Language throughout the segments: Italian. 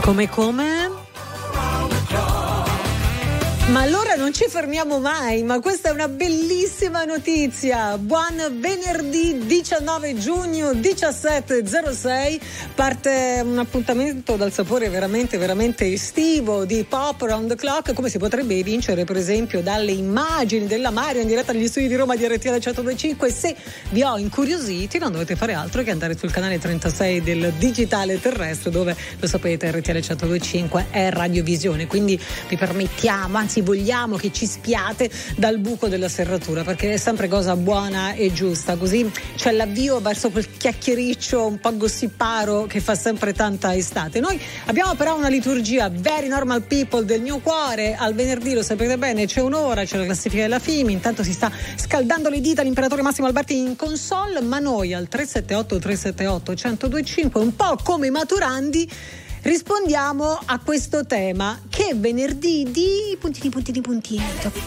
Come? Ma allora non ci fermiamo mai, ma questa è una bellissima notizia. Buon venerdì 19 giugno 17:06, parte un appuntamento dal sapore veramente veramente estivo di Pop Around the Clock, come si potrebbe evincere per esempio dalle immagini della Mario in diretta negli studi di Roma di RTL 102.5. Se vi ho incuriositi non dovete fare altro che andare sul canale 36 del digitale terrestre, dove lo sapete RTL 102.5 è radiovisione, quindi vi permettiamo, anzi vogliamo che ci spiate dal buco della serratura, perché è sempre cosa buona e giusta, così c'è l'avvio verso quel chiacchiericcio un po' gossiparo che fa sempre tanta estate. Noi abbiamo però una liturgia very normal people del mio cuore. Al venerdì, lo sapete bene, c'è un'ora, c'è la classifica della FIMI, intanto si sta scaldando le dita l'imperatore Massimo Alberti in console, ma noi al 378-378-1025, un po' come i maturandi, rispondiamo a questo tema: che venerdì di puntini.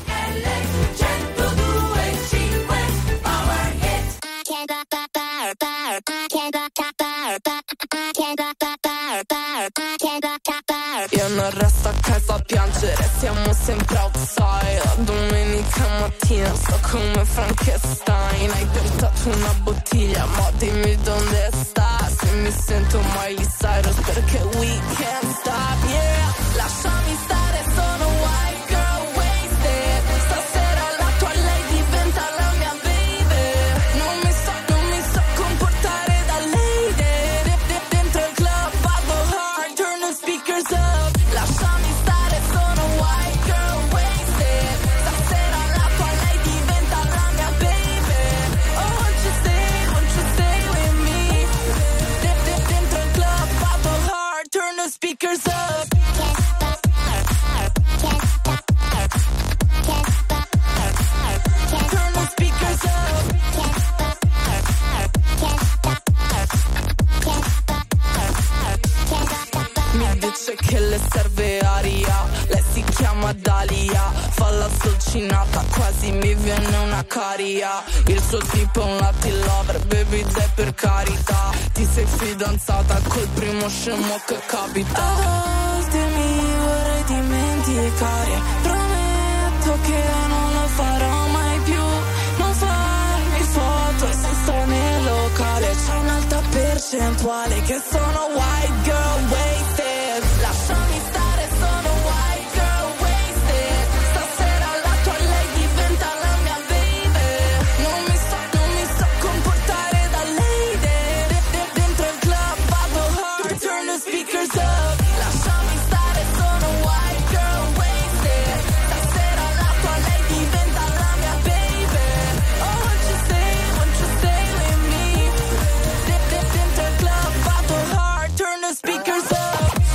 Io non resto a casa a piangere, siamo sempre outside. Domenica mattina sto come Frankenstein. Hai piantato una bottiglia, ma dimmi dove sta. Se mi sento Miley Cyrus, perché we can't stop, yeah. Lasciami stare, sono white girl wasted. Stasera la tua lei diventa la mia baby. Non mi so comportare da lady. Dentro il club vado hard, turn the speakers up. Lasciami stare, sono white girl wasted. Stasera la tua lei diventa la mia baby. Oh, won't you stay with me? Dentro il club vado hard, turn the speakers up. Che le serve aria, lei si chiama Dalia, fa la sdolcinata, quasi mi viene una caria. Il suo tipo è un Latin lover, baby dai per carità. Ti sei fidanzata col primo scemo che capita. A volte mi vorrei dimenticare, prometto che non lo farò mai più. Non farmi foto se sto nel locale, c'è un'alta percentuale che sono white girl wasted. Lasciami stare, sono white girl wasted. Stasera la tua lei diventa la mia baby. Non mi so comportare da lady. Dentro il club vado hard, turn the speakers up. Lasciami stare, sono white girl wasted. Stasera la tua lei diventa la mia baby. Oh, won't you stay with me? Dentro il club vado hard, turn the speakers up.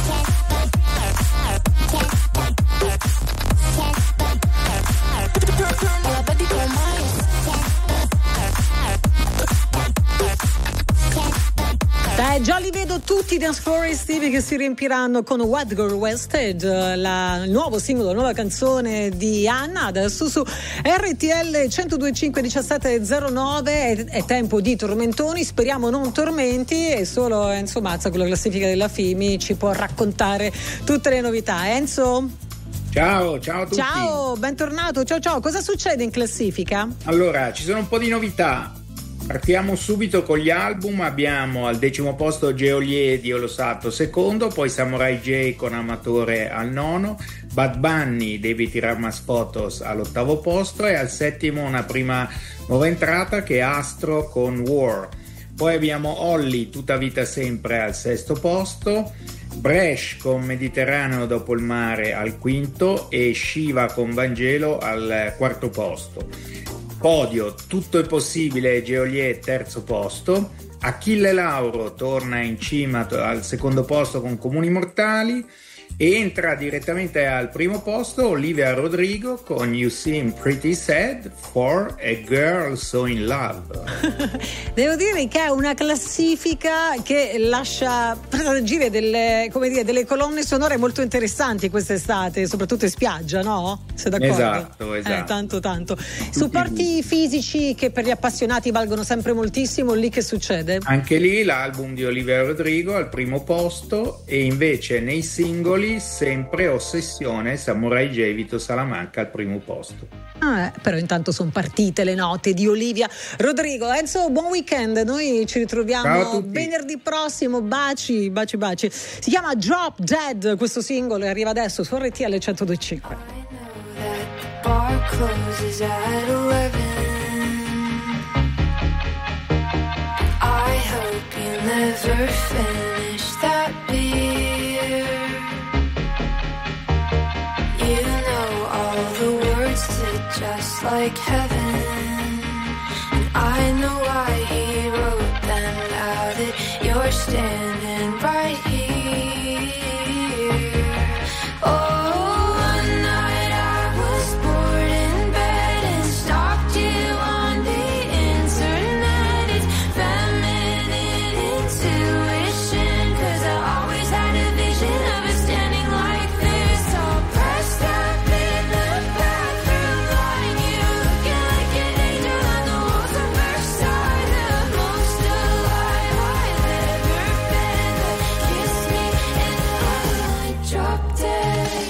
Già li vedo tutti i dance floor estivi che si riempiranno con White Girl Wasted, il nuovo singolo, la nuova canzone di Anna, adesso su RTL 102.5 17.09. È tempo di tormentoni, speriamo non tormenti, e solo Enzo Mazza con la classifica della FIMI ci può raccontare tutte le novità. Enzo? Ciao a tutti. Ciao, bentornato, ciao. Cosa succede in classifica? Allora, ci sono un po' di novità. Partiamo subito con gli album. Abbiamo al 10° posto Geolier, Dio lo Santo secondo, poi Samurai J con Amatore al 9, Bad Bunny, Devi tirar más fotos all'8° posto, e al 7° una prima nuova entrata che è Astro con War. Poi abbiamo Olly, Tutta vita sempre al 6° posto, Bresh con Mediterraneo dopo il mare al 5° e Shiva con Vangelo al 4° posto. Podio, Tutto è possibile, Geolier 3° posto, Achille Lauro torna in cima al 2° posto con Comuni mortali, Entra direttamente al primo posto Olivia Rodrigo con You Seem Pretty Sad for a Girl So in Love. Devo dire che è una classifica che lascia presagire delle colonne sonore molto interessanti quest'estate, soprattutto in spiaggia, no? Sei d'accordo? Esatto. Tanto. Supporti fisici che per gli appassionati valgono sempre moltissimo, lì che succede? Anche lì l'album di Olivia Rodrigo al primo posto, e invece nei singoli sempre Ossessione, Samurai J, Vito Salamanca al primo posto. Però intanto sono partite le note di Olivia Rodrigo. Enzo, buon weekend, noi ci ritroviamo venerdì prossimo. Baci. Si chiama Drop Dead questo singolo e arriva adesso su RTL 102.5. I hope you never finish that beer. You know all the words to Just Like Heaven, and I know why he wrote them. Now that you're standing right here. Oh, one night I was bored in bed and stalked you on the internet. It's feminine intuition, 'cause I always had a vision of us standing like this, all pressed up in the bathroom line. You looking like an angel on the walls of Versailles, the most alive I've ever been. But kiss me and I drop dead.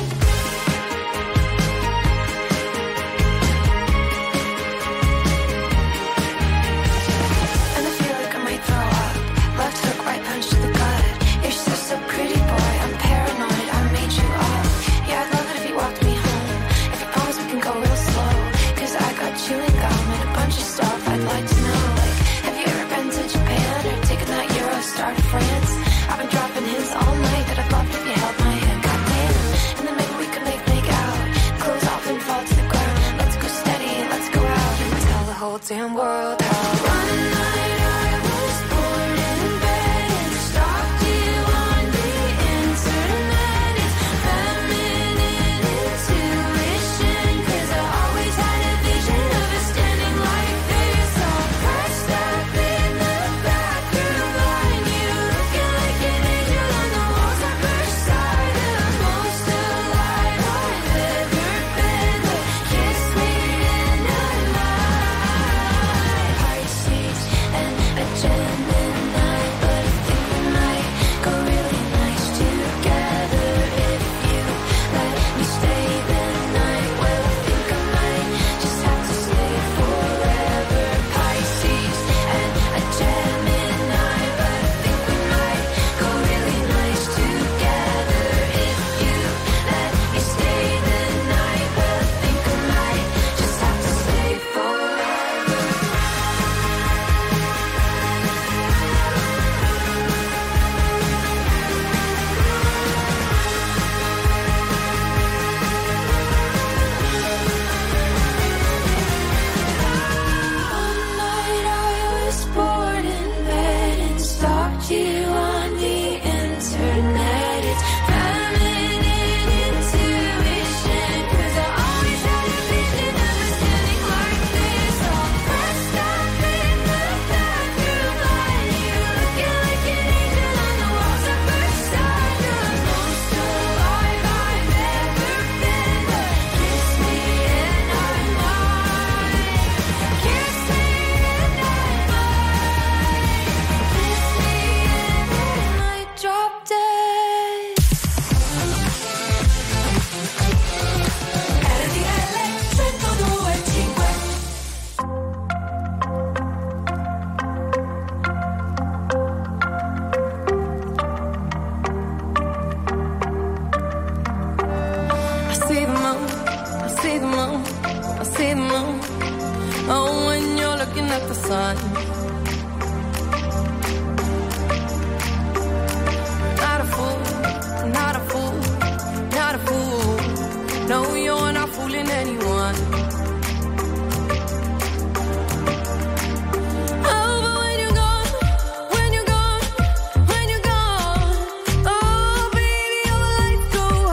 And I feel like I might throw up. Left hook, right punch to the gut. You're so pretty, boy. I'm paranoid. I made you up. Yeah, I'd love it if you walked me home. If you promise we can go real slow, 'cause I got chewing gum and a bunch of stuff I'd like to know. Like, have you ever been to Japan or taken that Eurostar to France? I've been dropping hints all night that I'd love it if you held my hand. Goddamn. And then maybe we could make out. Clothes off and fall to the ground. Let's go steady and let's go out and tell the whole damn world how. One night I was bored in bed and stalked you on the internet. It's feminine intuition, 'cause I always had a vision of us standing like this, all pressed up in the bathroom line. You looking like an angel on the walls of Versailles, the most alive I've ever been. But kiss me and I might. Pisces and a Gemini, but I think we might go really nice together if you let me stay the night. Well, I think I might just have to stay forever. Pisces and a Gemini, but I think we might go really nice together if you let me stay the night. Well, I think I might just have to stay forever. One night I was bored in bed and stalked you on the internet. It's feminine intuition, 'cause I always had a vision of us standing like this, all pressed up in the bathroom line. You looking like an angel on the walls of Versailles, the most alive I've ever been. But kiss me and I might. Kiss me and I might. Kiss me and I might drop dead. RTL 102.5. I see the moon, I see the moon, I see the moon. Oh, when you're looking at the sun. Not a fool, not a fool, not a fool. No, you're not fooling anyone. Oh, but when you're gone, when you're gone, when you're gone, oh, baby, all the lights go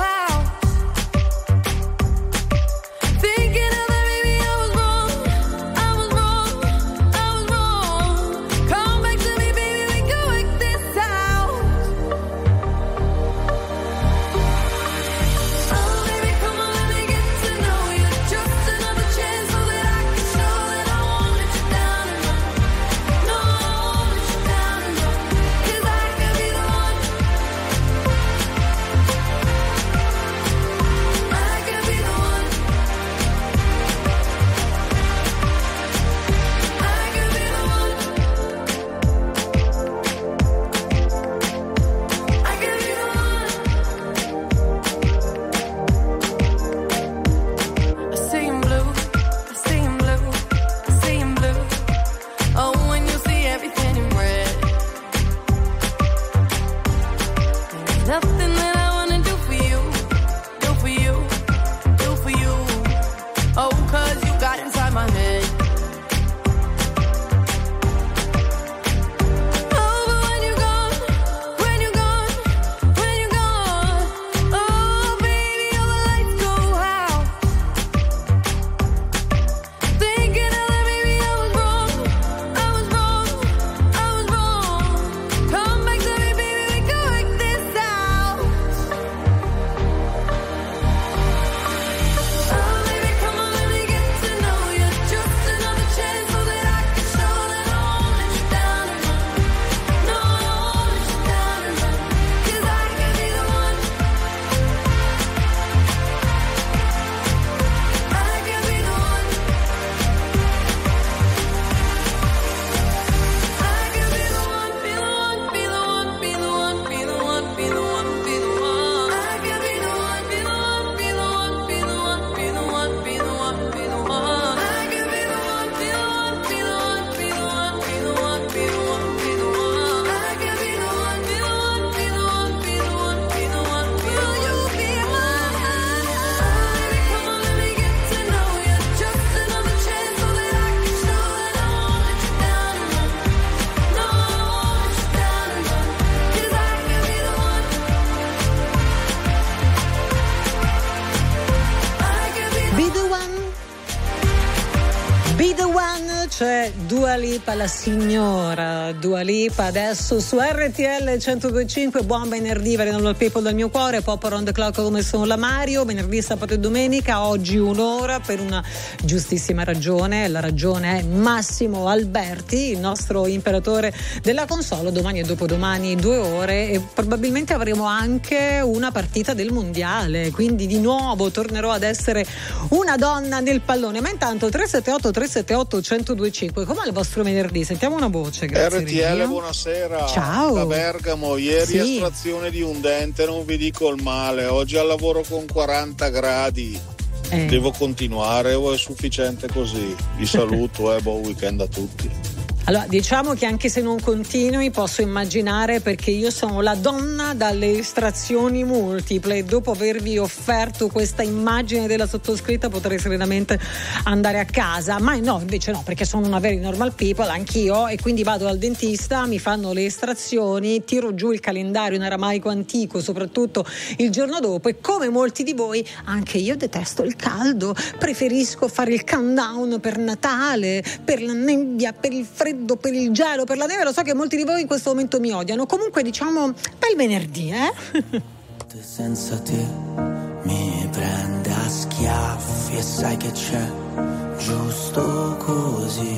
c'è Dua Lipa, la signora Dua Lipa, adesso su RTL 102.5. Buon venerdì, Venerable People del mio cuore, Pop Around the Clock come sono la Mario, venerdì, sabato e domenica, oggi un'ora per una giustissima ragione. La ragione è Massimo Alberti, il nostro imperatore della console. Domani e dopodomani 2 ore e probabilmente avremo anche una partita del mondiale, quindi di nuovo tornerò ad essere una donna nel pallone. Ma intanto 378 1025, com'è il vostro venerdì? Sentiamo una voce. Grazie. RTL, Regia. buonasera. Ciao. Da Bergamo, ieri Sì. estrazione di un dente, non vi dico il male. Oggi al lavoro con 40 gradi. Devo continuare o è sufficiente così? Vi saluto, buon weekend a tutti. Allora, diciamo che anche se non continui posso immaginare, perché io sono la donna dalle estrazioni multiple e dopo avervi offerto questa immagine della sottoscritta potrei serenamente andare a casa, ma no, invece no, perché sono una very normal people anch'io, e quindi vado al dentista, mi fanno le estrazioni, tiro giù il calendario in aramaico antico, soprattutto il giorno dopo, e come molti di voi anche io detesto il caldo, preferisco fare il countdown per Natale, per la nebbia, per il freddo, per il gelo, per la neve. Lo so che molti di voi in questo momento mi odiano, comunque diciamo bel venerdì, Senza te mi prende a schiaffi e sai che c'è giusto così.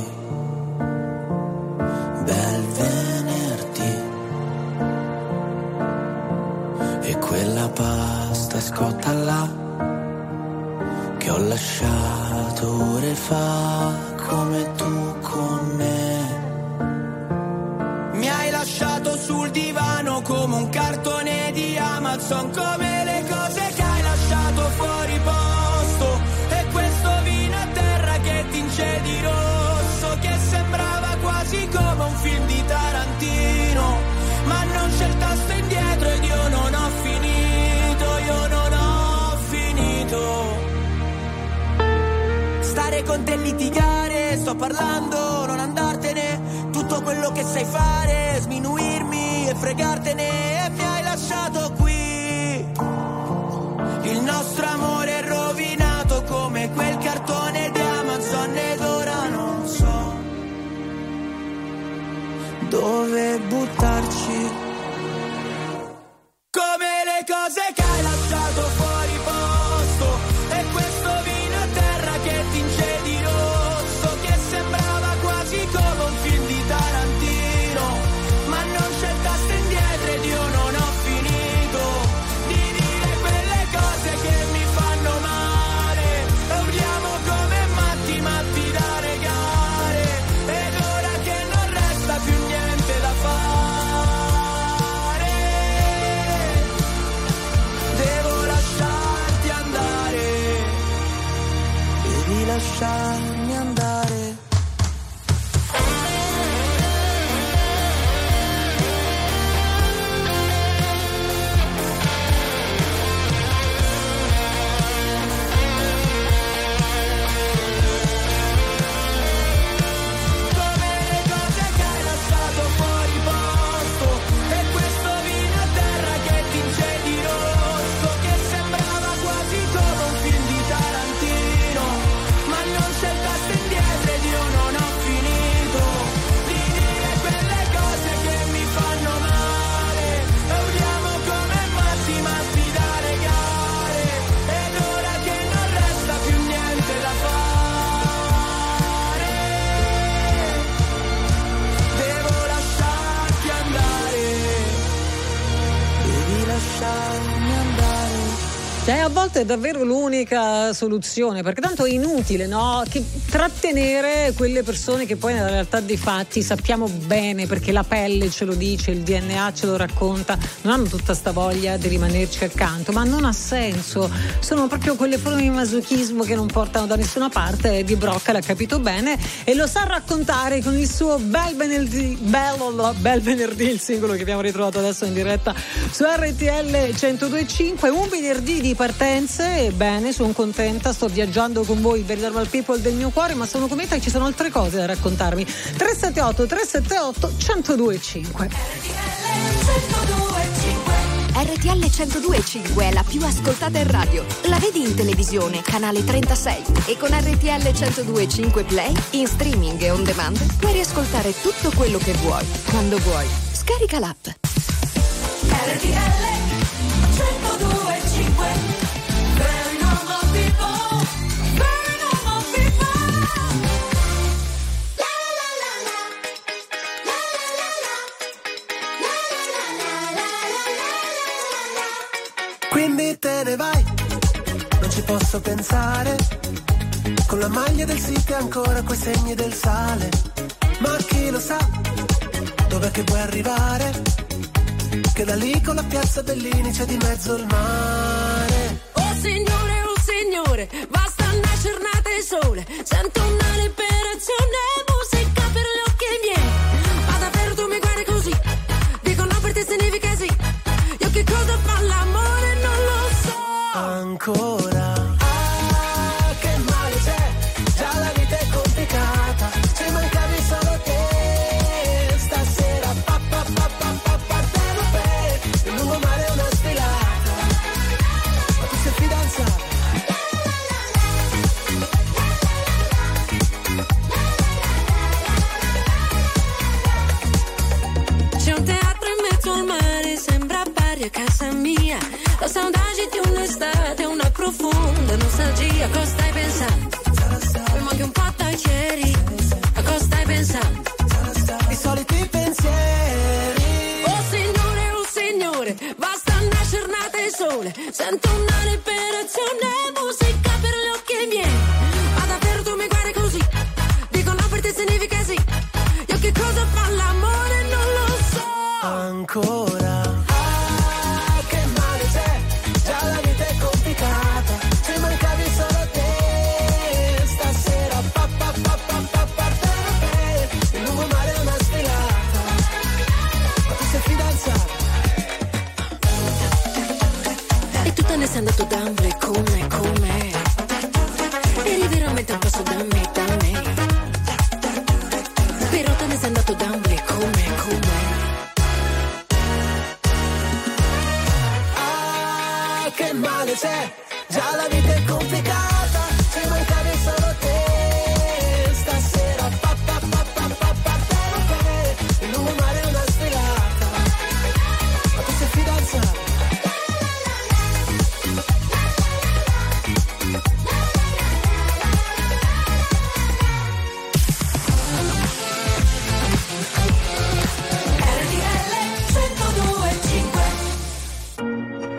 Bel venerdì. E quella pasta scotta là che ho lasciato ore fa, come tu con me. Mi hai lasciato sul divano come un cartone di Amazon, come le cose che hai lasciato fuori posto, e questo vino a terra che tinge di rosso, che sembrava quasi come un film di Tarantino, ma non c'è il tasto indietro ed io non ho finito. Stare con te e litigare, sto parlando, non andartene. Tutto quello che sai fare, sminuirmi e fregartene, e mi hai lasciato qui. Il nostro amore è rovinato come quel cartone di Amazon, ed ora non so dove buttarci. Come le cose che hai lasciato fuori posto, e questo vino a terra che tinge di rosso, che sembrava quasi come un film di Tarantino, ma non c'è il tasto indietro ed io non ho finito di dire quelle cose che mi fanno male, e urliamo come matti da legare, ed ora che non resta più niente da fare, devo lasciarti andare, devi lasciarmi andare. Come le cose che hai lasciato fuori posto, e questo vino a terra che tinge di rosso, che sembrava quasi come un film di Tarantino, ma non c'è il tasto indietro ed io non ho finito di dire quelle cose che mi fanno male, e urliamo come matti da legare, ed ora che non resta più niente da fare, devo lasciarti andare, devi lasciarmi andare. A volte è davvero l'unica soluzione, perché tanto è inutile, no? Che trattenere quelle persone che poi nella realtà dei fatti sappiamo bene, perché la pelle ce lo dice, il DNA ce lo racconta, non hanno tutta sta voglia di rimanerci accanto, ma non ha senso, sono proprio quelle forme di masochismo che non portano da nessuna parte. Di Brocca l'ha capito bene e lo sa raccontare con il suo bel venerdì, il singolo che abbiamo ritrovato adesso in diretta su RTL 102.5. Un venerdì di partenze, ebbene sono contenta, sto viaggiando con voi, very normal people del mio cuore, ma sono convinta che ci sono altre cose da raccontarmi. 378 1025. RTL 102.5 è la più ascoltata in radio. La vedi in televisione, canale 36. E con RTL 102.5 Play, in streaming e on demand, puoi riascoltare tutto quello che vuoi, quando vuoi. Scarica l'app. RTL 102.5. Very normal people. Very normal people. La la la la. La la la la. La la la la. Quindi te ne vai, non ci posso pensare. Con la maglia del City ancora quei segni del sale. Ma chi lo sa dov'è che puoi arrivare? Che da lì con la piazza Bellini c'è di mezzo il mare. Oh signore, basta una giornata di sole. Sento una liberazione, musica per gli occhi miei. Ma davvero tu mi guardi così? Dico no per te significa sì. Io che cosa fa l'amore non lo so. Ancora. Ah, che male c'è, già la vita è complicata. Ci mancavi solo te. Stasera partiamo per il lungomare è una sfilata. Ma tu sei fidanzata? C'è un teatro in mezzo al mare, sembra pari a casa mia. La saudade di un'estate, una profonda nostalgia. A cosa stai pensando? Mi manchi un po' da ieri. A cosa stai pensando? I soliti pensieri. Oh signore, basta una giornata di sole. Sento una liberazione, musica per gli occhi miei. Ma davvero tu mi guardi così? Dico no per te significa sì. Io che cosa fa l'amore non lo so. Ancora. Ah, che male c'è, già la vita è complicata. Ci mancavi solo te. Stasera partiamo per il lungomare è una sfilata. Ma tu sei fidanzata? E tu te ne sei andato da me, come? Eri veramente un passo da me. Però te ne sei andato da me, come? Ah, che male c'è, già la vita è complicata. Ci mancavi solo te. Stasera partiamo per il lungomare è una sfilata. Ma tu sei fidanzata? RTL 102.5.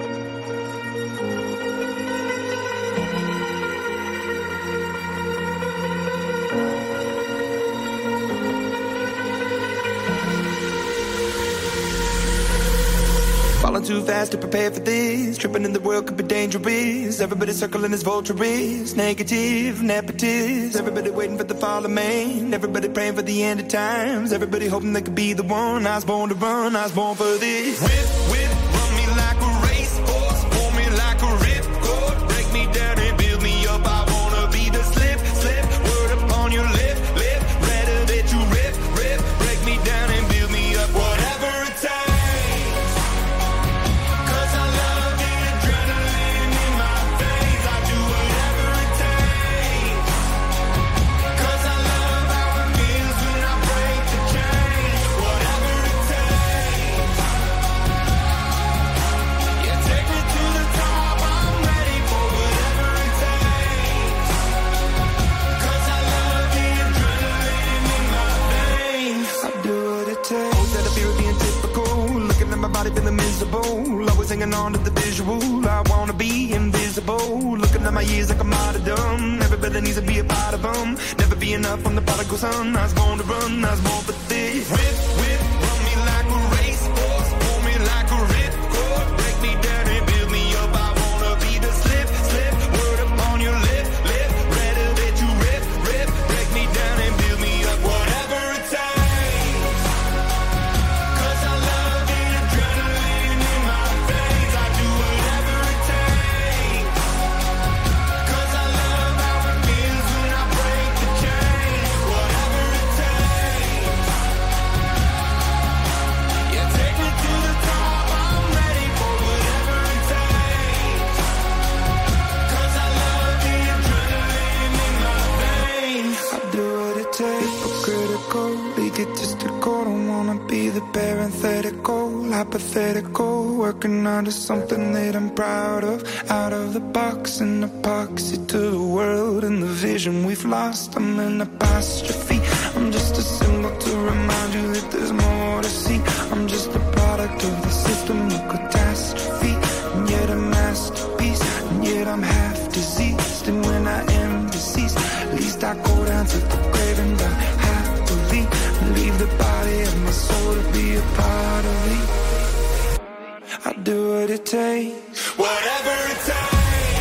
Falling too fast to prepare for this. Tripping in the world could be dangerous. Everybody circling as vultures. Negative, nepotist. Everybody waiting for the fall of man. Everybody praying for the end of times. Everybody hoping they could be the one. I was born to run, I was born for this. Whip, run me like a racehorse. Pull me like a ripcord. Break me down and build me up. I wanna be the slip. Word upon your lip. Rather that you rip. Break me down and build me up. Whatever it takes. Body feeling miserable, always hanging on to the visual. I wanna be invisible, looking at my years like I'm martyrdom. Everybody needs to be a part of them. Never be enough from the prodigal son. I was born to run, I was born for this. Whip, run me like a racehorse. Pull me like a ripcord. Break me down and build me up. I wanna be the slip. Word upon your lip. Rather that you rip. Break me down and build me up. Whatever it takes. egotistical. Don't wanna be the parenthetical, hypothetical, working under something that I'm proud of. Out of the box, an epoxy to the world and the vision we've lost. I'm an apostrophe. I'm just a symbol to remind you that there's more to see. I'm just a product of the system of catastrophe, and yet a masterpiece, and yet I'm half diseased. And when I am deceased, at least I go down to the grave and die happily, and leave the body of my soul to be a part of me. I do what it takes, whatever it takes.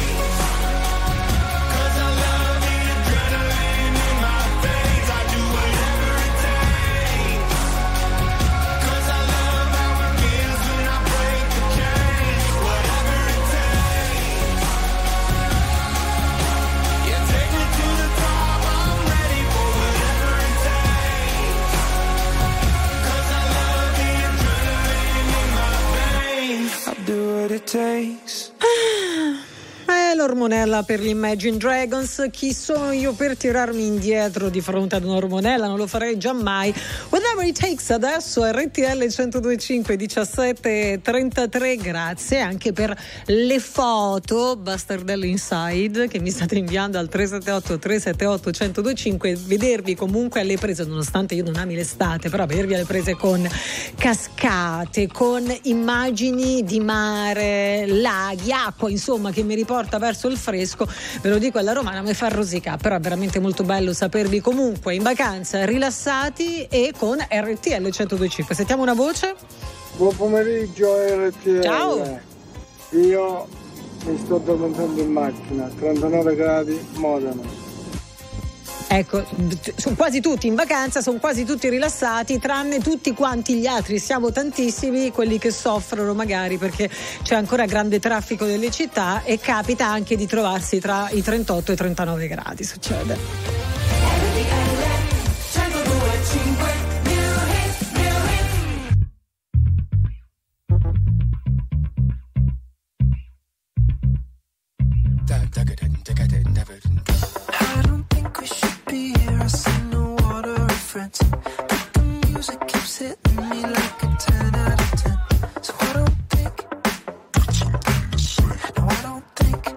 L'ormonella per gli Imagine Dragons. Chi sono io per tirarmi indietro di fronte ad un'ormonella? Non lo farei giammai. Whatever it takes. Adesso RTL 102.5 17:33. Grazie anche per le foto Bastardello Inside che mi state inviando al 378 378 1025. Vedervi comunque alle prese, nonostante io non ami l'estate, però vedervi alle prese con cascate, con immagini di mare, laghi, acqua, insomma, che mi riporta verso il fresco, ve lo dico alla romana, mi fa rosicare, però è veramente molto bello sapervi comunque in vacanza, rilassati e con RTL 102.5. Sentiamo una voce? Buon pomeriggio RTL. Ciao. Io mi sto addormentando in macchina, 39 gradi, Modena. Ecco, sono quasi tutti in vacanza, sono quasi tutti rilassati, tranne tutti quanti gli altri, siamo tantissimi quelli che soffrono magari perché c'è ancora grande traffico nelle città e capita anche di trovarsi tra i 38 e i 39 gradi, succede. I don't think we should be here. I see no water reference, but the music keeps hitting me like a 10 out of 10. So I don't think, no, I don't think.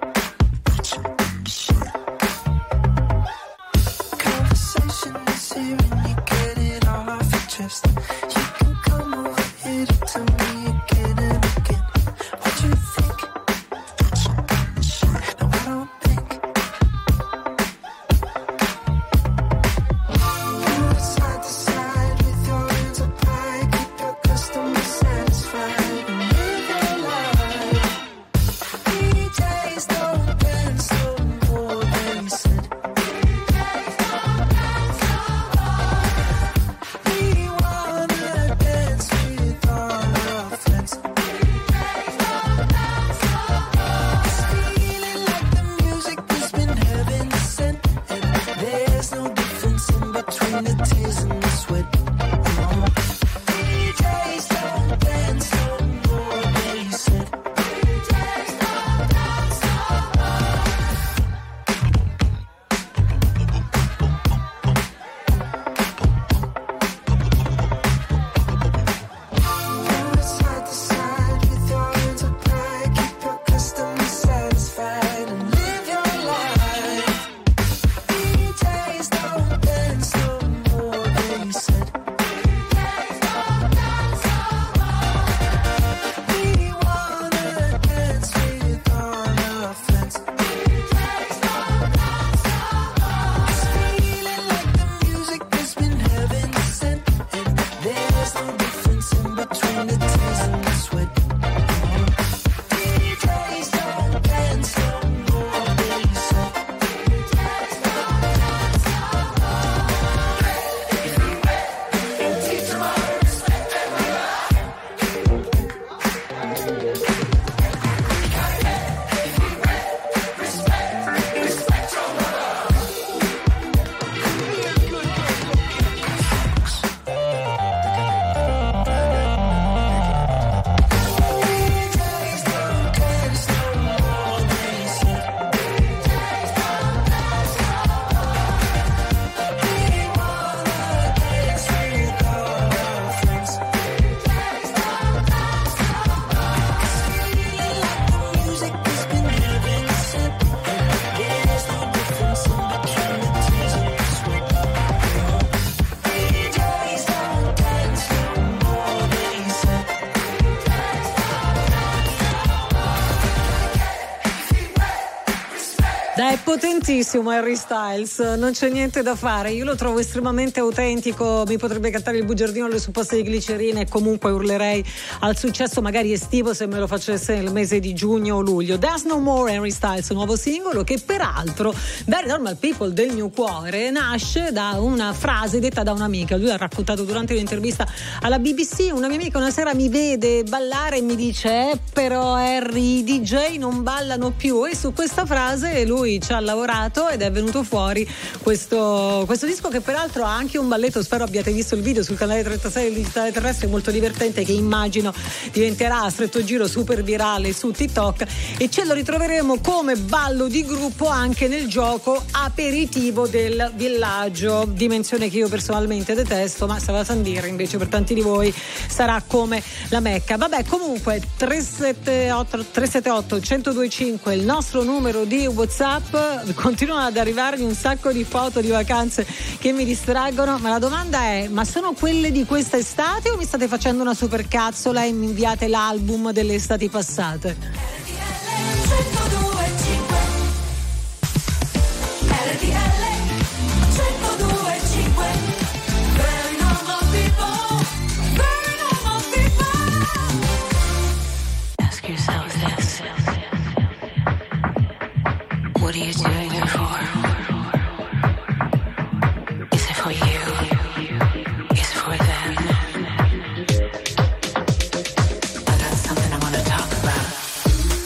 Conversation is here and you get it all off your chest. You can come over here to tell me again and again what you think. No, I don't think. Side to side with your hands up high, keep your customer satisfied and live your life. DJs don't dance no more than you said. We wanna dance with all of È potentissimo Harry Styles, non c'è niente da fare, io lo trovo estremamente autentico, mi potrebbe cantare il bugiardino alle supposte di glicerina e comunque urlerei al successo magari estivo se me lo facesse nel mese di giugno o luglio. There's No More, Harry Styles, nuovo singolo che peraltro Very Normal People del Mio Cuore nasce da una frase detta da un'amica. Lui ha raccontato durante un'intervista alla BBC, una mia amica una sera mi vede ballare e mi dice però Harry, i DJ non ballano più, e su questa frase lui ci ha lavorato ed è venuto fuori questo disco che peraltro ha anche un balletto, spero abbiate visto il video sul canale 36 del Digitale Terrestre, molto divertente, che immagino diventerà a stretto giro super virale su TikTok, e ce lo ritroveremo come ballo di gruppo anche nel gioco aperitivo del villaggio, dimensione che io personalmente detesto, ma Sava Sandir invece per tanti di voi sarà come la Mecca. Vabbè, comunque 378 1025 il nostro numero di WhatsApp. Continuano ad arrivarmi un sacco di foto di vacanze che mi distraggono, ma la domanda è: ma sono quelle di questa estate o mi state facendo una supercazzola e mi inviate l'album delle estati passate? Ask yourself this. What are you doing it for? Is it for you? Is it for them? I got something I want to talk about.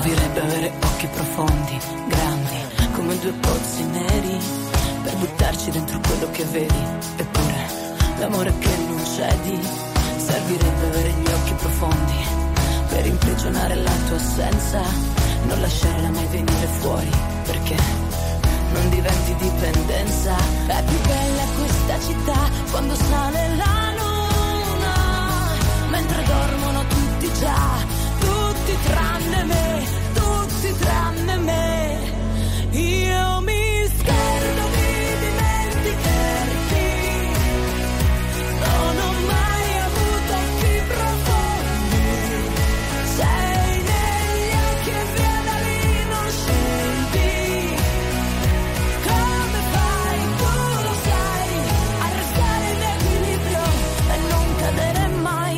Servirebbe avere occhi profondi, grandi, come due pozzi neri, per buttarci dentro quello che vedi. Eppure l'amore che non cedi. Servirebbe avere gli occhi profondi, per imprigionare la tua assenza, non lasciarla mai venire fuori, perché non diventi dipendenza. È più bella questa città quando sale la luna, mentre dormono tutti già, tutti tranne me, tutti tranne me. Io mi scherzo di dimenticarti, non ho mai avuto occhi profondi, sei negli occhi e via da lì non scendi. Come fai, tu lo sai, a restare in equilibrio e non cadere mai.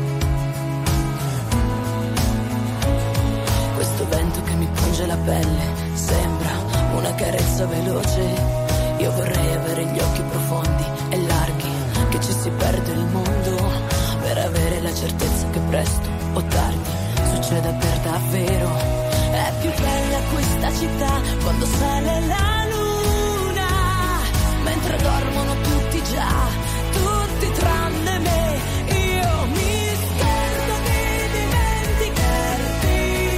Questo vento che mi punge la pelle sembra una carezza veloce. Io vorrei avere gli occhi profondi e larghi, che ci si perde il mondo, per avere la certezza che presto o tardi succeda per davvero. È più bella questa città quando sale la luna, mentre dormono tutti già, tutti tranne me. Io mi scherzo di dimenticarti,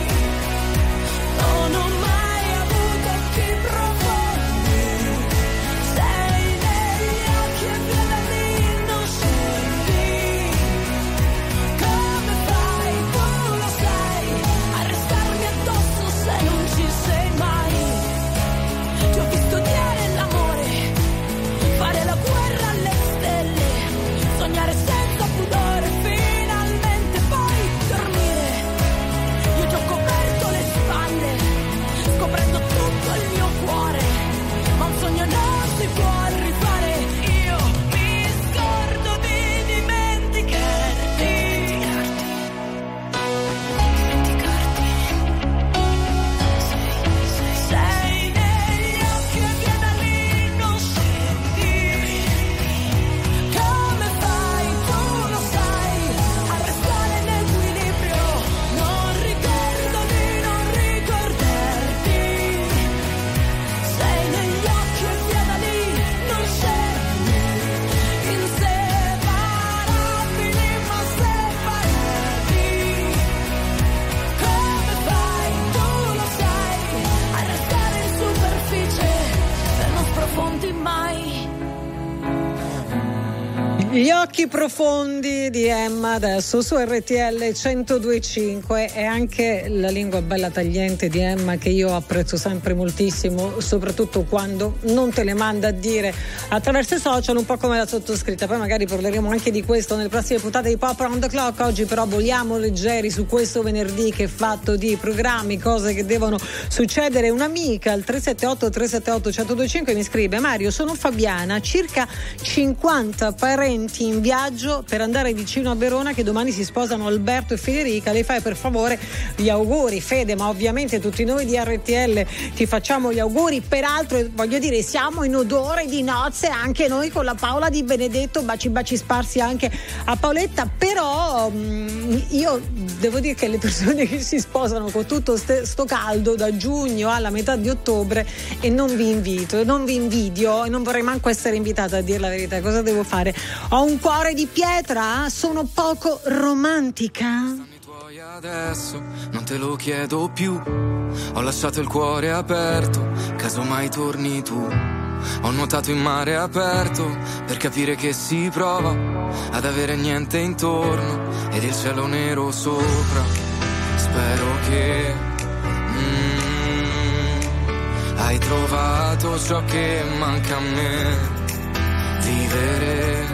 non ho mai avuto occhi profondi, sei negli occhi e via da lì non scendi. Come fai, tu lo sai, a restarmi addosso se non ci sei mai. Ti ho visto odiare l'amore, fare la guerra alle stelle, sognare senza pudore, finalmente poi dormire. Io ti ho coperto le spalle, scoprendo tutto il mio cuore, ma un sogno non si può rifare. Io mi scordo di dimenticarti, sei negli occhi e via da lì non scendi. Come fai, tu lo sai, a restare in equilibrio, non ricordo di non ricordarti. Sei negli occhi e via da lì non scendi. Inseparabili ma separati. Come fai, tu lo sai, a restare in superficie e non sprofondi mai. Gli occhi profondi di Emma adesso su RTL 102.5. E anche la lingua bella tagliente di Emma, che io apprezzo sempre moltissimo, soprattutto quando non te le manda a dire attraverso i social, un po' come la sottoscritta. Poi magari parleremo anche di questo nelle prossime puntate di Pop Around the Clock. Oggi però voliamo leggeri su questo venerdì che è fatto di programmi, cose che devono succedere. Un'amica al 378-378-1025 mi scrive: Mario, sono Fabiana, circa 50 parenti in viaggio per andare vicino a Verona, che domani si sposano Alberto e Federica. Le fai per favore gli auguri, Fede? Ma ovviamente tutti noi di RTL ti facciamo gli auguri. Peraltro voglio dire, siamo in odore di nozze anche noi con la Paola Di Benedetto, baci sparsi anche a Paoletta. Però io devo dire che le persone che si sposano con tutto sto caldo da giugno alla metà di ottobre, e non vi invito, non vi invidio, e non vorrei manco essere invitata, a dire la verità. Cosa devo fare? Ho un cuore di pietra? Sono poco romantica? Adesso non te lo chiedo più, ho lasciato il cuore aperto, casomai torni tu. Ho nuotato in mare aperto per capire che si prova ad avere niente intorno ed il cielo nero sopra. Spero che hai trovato ciò che manca a me, vivere.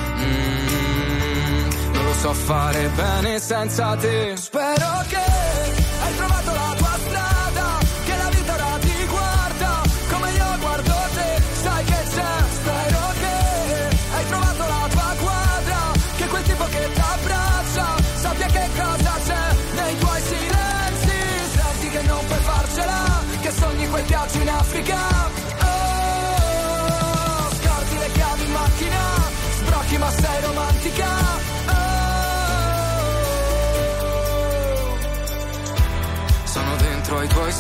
Non lo so fare bene senza te. Spero che hai trovato la tua strada, che la vita ora ti guarda come io guardo te. Sai che c'è. Spero che hai trovato la tua quadra, che quel tipo che ti abbraccia sappia che cosa c'è nei tuoi silenzi. Senti che non puoi farcela, che sogni quel viaggio in Africa. Oh, scordi le chiavi in macchina, sbrocchi ma sei romantica.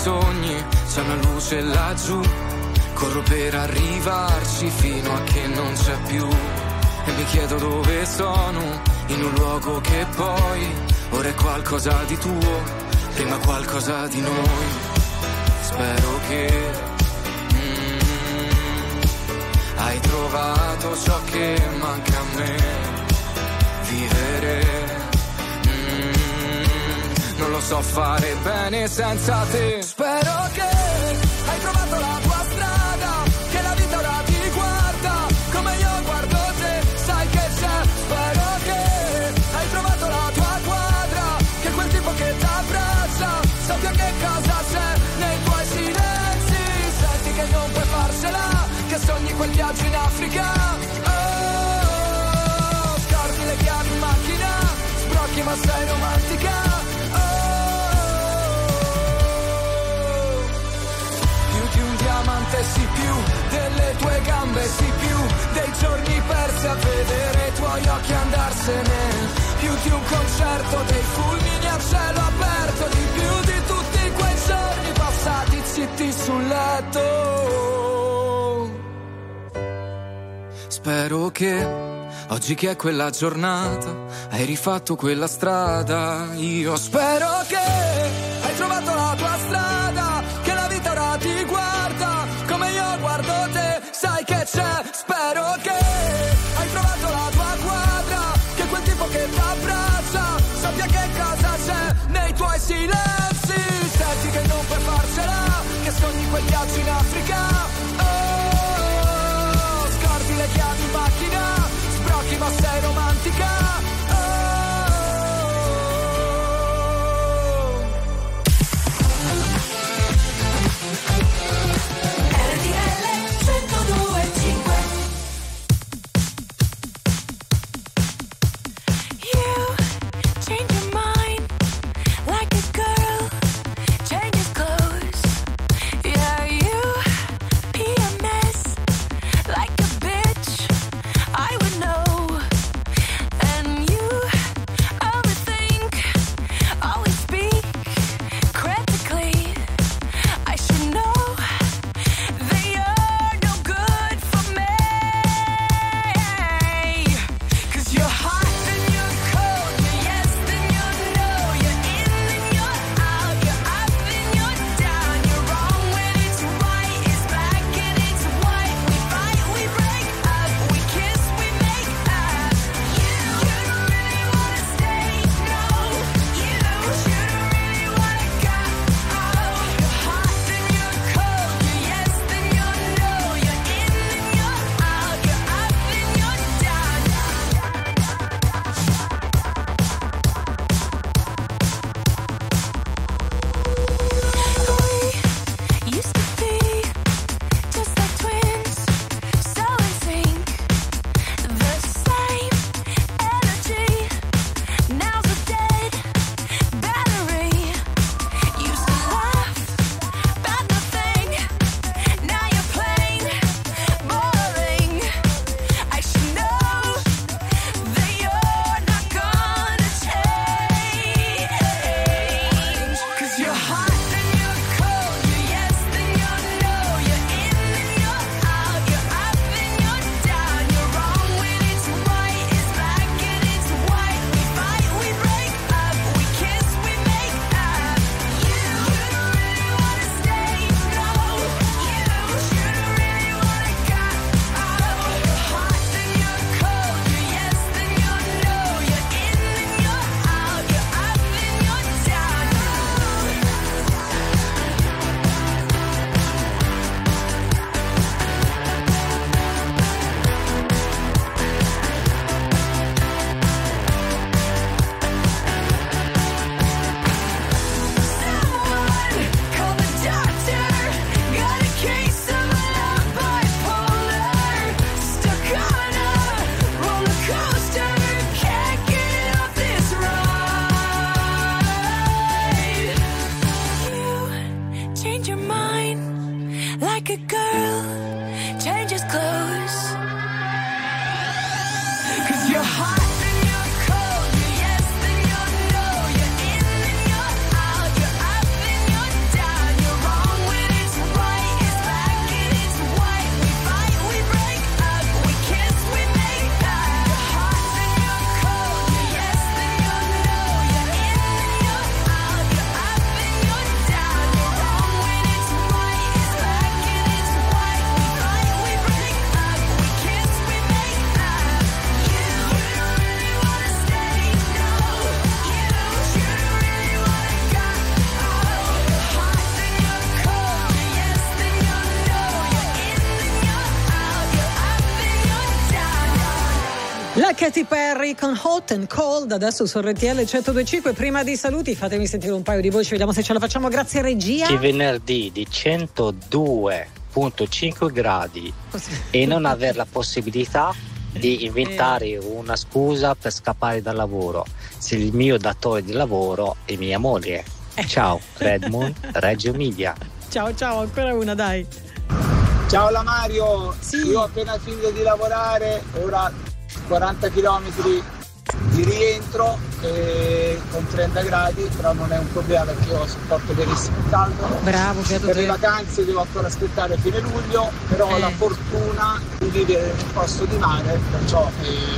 sogni, c'è una luce laggiù. Corro per arrivarci fino a che non c'è più. E mi chiedo dove sono, in un luogo che poi ora è qualcosa di tuo, prima qualcosa di noi. Spero che hai trovato ciò che manca a me. Vivere non lo so fare bene senza te. Spero che hai trovato la tua strada, che la vita ora ti guarda come io guardo te, sai che c'è. Spero che hai trovato la tua quadra, che quel tipo che ti abbraccia sappia che cosa c'è nei tuoi silenzi. Senti che non puoi farsela, che sogni quel viaggio in Africa. Oh, scordi le chiavi in macchina, sbrocchi ma sei romantica. Diamante, sì, più delle tue gambe, sì, più dei giorni persi a vedere i tuoi occhi andarsene, più di un concerto, dei fulmini a cielo aperto, di più di tutti quei giorni passati zitti sul letto. Spero che oggi che è quella giornata hai rifatto quella strada. Io spero che hai trovato la tua strada, che la vita ora ti guarda come io guardo te, sai che c'è. Spero che hai trovato la tua quadra, che quel tipo che ti abbraccia sappia che cosa c'è nei tuoi silenzi. Senti che non puoi farcela, che sogni quel viaggio in Africa. Oh, scordi le chiavi in macchina, sbrocchi ma sei romantica. Changes clothes, yeah, you pee on La Katy Perry con Hot and Cold, adesso su RTL 102.5. Prima dei saluti fatemi sentire un paio di voci, vediamo se ce la facciamo. Grazie regia. Di venerdì di 102.5 gradi e non aver la possibilità di inventare una scusa per scappare dal lavoro. Se il mio datore di lavoro è mia moglie. Ciao, Redmond, Reggio Emilia. Ciao, ancora una, dai. Ciao la Mario, sì. Io ho appena finito di lavorare, ora 40 km di rientro con 30 gradi, però non è un problema perché io sopporto benissimo il caldo. Bravo, per le vacanze devo ancora aspettare fine luglio, però ho la fortuna di vivere in un posto di mare, perciò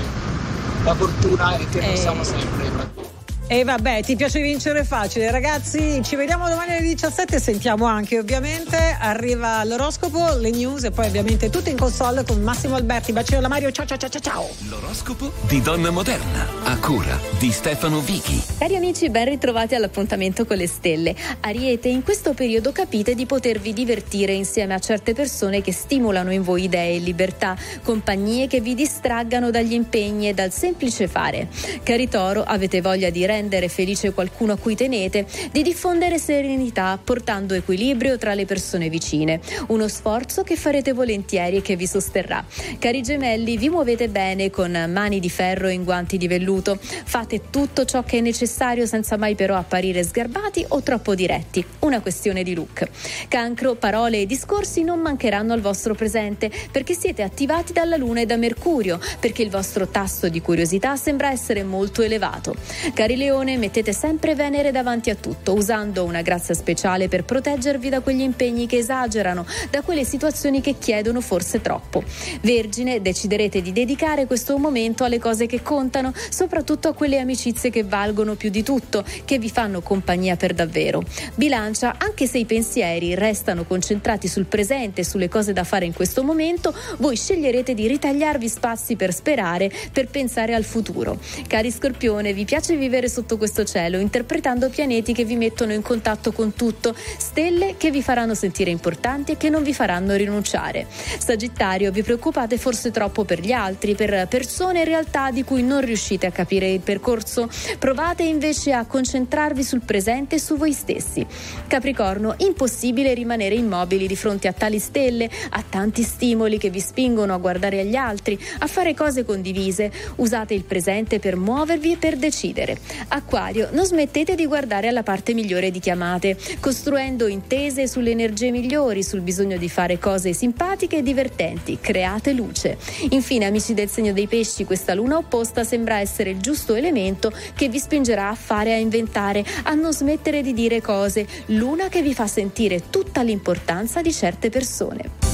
la fortuna è che possiamo sempre. E vabbè, ti piace vincere facile, ragazzi. Ci vediamo domani alle 17. Sentiamo anche, ovviamente, arriva l'oroscopo, le news e poi ovviamente tutto in console con Massimo Alberti. Bacio alla Mario, ciao. L'oroscopo di Donna Moderna, a cura di Stefano Vichi. Cari amici, ben ritrovati all'appuntamento con le stelle. Ariete, in questo periodo capite di potervi divertire insieme a certe persone che stimolano in voi idee e libertà, compagnie che vi distraggano dagli impegni e dal semplice fare. Cari Toro, avete voglia di rendere felice qualcuno a cui tenete, di diffondere serenità portando equilibrio tra le persone vicine, uno sforzo che farete volentieri e che vi sosterrà. Cari Gemelli, vi muovete bene con mani di ferro e in guanti di velluto, fate tutto ciò che è necessario senza mai però apparire sgarbati o troppo diretti, una questione di look. Cancro, parole e discorsi non mancheranno al vostro presente perché siete attivati dalla Luna e da Mercurio, perché il vostro tasso di curiosità sembra essere molto elevato. Cari Leone, mettete sempre Venere davanti a tutto, usando una grazia speciale per proteggervi da quegli impegni che esagerano, da quelle situazioni che chiedono forse troppo. Vergine, deciderete di dedicare questo momento alle cose che contano, soprattutto a quelle amicizie che valgono più di tutto, che vi fanno compagnia per davvero. Bilancia, anche se i pensieri restano concentrati sul presente e sulle cose da fare in questo momento, voi sceglierete di ritagliarvi spazi per sperare, per pensare al futuro. Cari Scorpione, vi piace vivere sotto questo cielo, interpretando pianeti che vi mettono in contatto con tutto, stelle che vi faranno sentire importanti e che non vi faranno rinunciare. Sagittario, vi preoccupate forse troppo per gli altri, per persone e realtà di cui non riuscite a capire il percorso. Provate invece a concentrarvi sul presente e su voi stessi. Capricorno, impossibile rimanere immobili di fronte a tali stelle, a tanti stimoli che vi spingono a guardare agli altri, a fare cose condivise. Usate il presente per muovervi e per decidere. Acquario, non smettete di guardare alla parte migliore di chiamate, costruendo intese sulle energie migliori, sul bisogno di fare cose simpatiche e divertenti. Create luce. Infine, amici del segno dei pesci, questa luna opposta sembra essere il giusto elemento che vi spingerà a fare, a inventare, a non smettere di dire cose. Luna che vi fa sentire tutta l'importanza di certe persone.